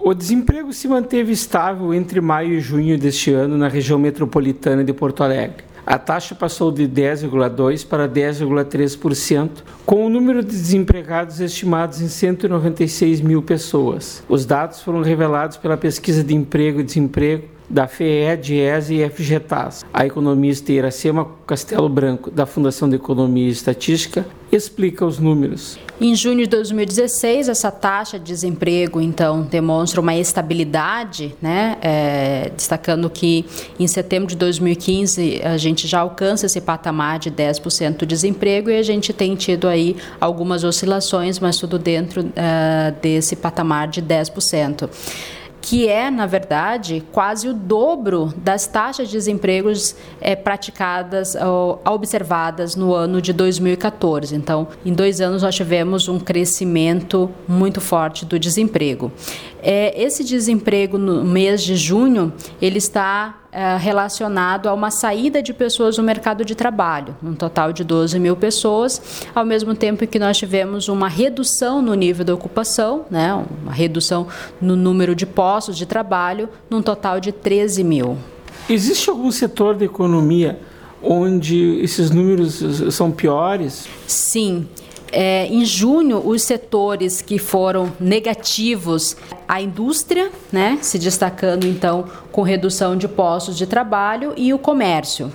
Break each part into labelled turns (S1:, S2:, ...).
S1: O desemprego se manteve estável entre maio e junho deste ano na região metropolitana de Porto Alegre. A taxa passou de 10,2% para 10,3%, com o número de desempregados estimados em 196 mil pessoas. Os dados foram revelados pela Pesquisa de Emprego e Desemprego da FEE, DIESE e FGTAS. A economista Iracema Castelo Branco, da Fundação de Economia e Estatística, explica os números.
S2: Em junho de 2016, essa taxa de desemprego, então, demonstra uma estabilidade, destacando que em setembro de 2015 a gente já alcança esse patamar de 10% de desemprego e a gente tem tido aí algumas oscilações, mas tudo dentro desse patamar de 10%. Que é, na verdade, quase o dobro das taxas de desemprego praticadas ou observadas no ano de 2014. Então, em 2 anos, nós tivemos um crescimento muito forte do desemprego. Esse desemprego no mês de junho, ele está relacionado a uma saída de pessoas no mercado de trabalho, um total de 12 mil pessoas, ao mesmo tempo que nós tivemos uma redução no nível da ocupação, uma redução no número de postos de trabalho, num total de 13 mil.
S1: Existe algum setor da economia onde esses números são piores?
S2: Sim. Em junho, os setores que foram negativos, a indústria, se destacando então com redução de postos de trabalho, e o comércio.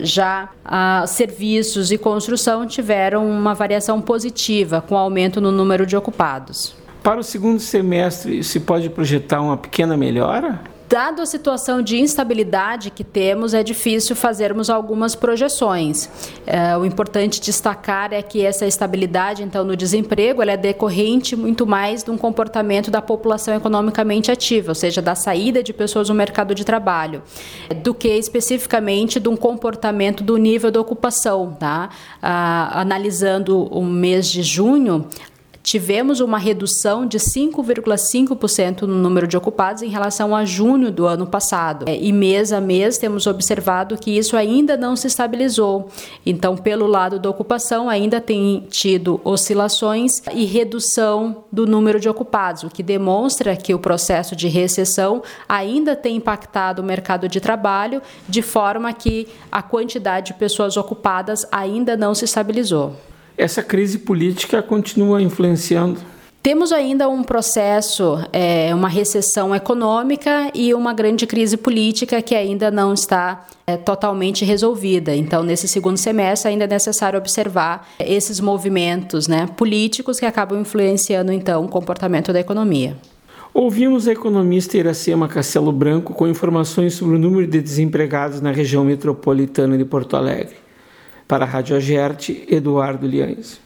S2: Já serviços e construção tiveram uma variação positiva, com aumento no número de ocupados.
S1: Para o segundo semestre, se pode projetar uma pequena melhora?
S2: Dado a situação de instabilidade que temos, é difícil fazermos algumas projeções. O importante destacar é que essa estabilidade, então, no desemprego, ela é decorrente muito mais de um comportamento da população economicamente ativa, ou seja, da saída de pessoas no mercado de trabalho, do que especificamente de um comportamento do nível da ocupação. Analisando o mês de junho, tivemos uma redução de 5,5% no número de ocupados em relação a junho do ano passado. E mês a mês temos observado que isso ainda não se estabilizou. Então, pelo lado da ocupação, ainda tem tido oscilações e redução do número de ocupados, o que demonstra que o processo de recessão ainda tem impactado o mercado de trabalho, de forma que a quantidade de pessoas ocupadas ainda não se estabilizou.
S1: Essa crise política continua influenciando?
S2: Temos ainda um processo, uma recessão econômica e uma grande crise política que ainda não está totalmente resolvida. Então, nesse segundo semestre, ainda é necessário observar esses movimentos políticos que acabam influenciando, então, o comportamento da economia.
S1: Ouvimos a economista Iracema Castelo Branco com informações sobre o número de desempregados na região metropolitana de Porto Alegre. Para a Rádio Agerte, Eduardo Liães.